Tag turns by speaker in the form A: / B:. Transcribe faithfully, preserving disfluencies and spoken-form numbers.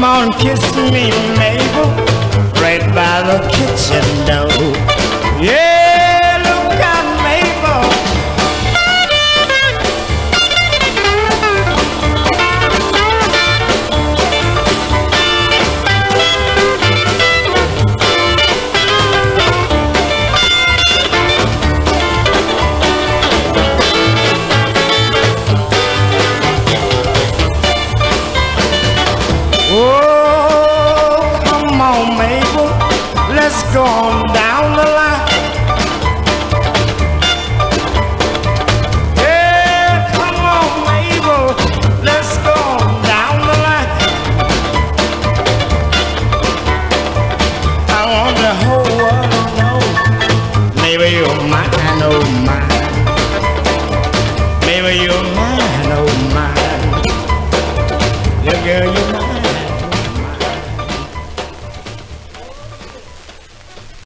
A: Come on, kiss me, Mabel, right by the kitchen door. Yeah, look out, Mabel. Oh, come on, Mabel, let's go on down the line. Yeah, come on, Mabel, let's go on down the line. I want the whole world to know, maybe you're mine, oh mine. Maybe you're mine, oh mine. Yeah, girl, you're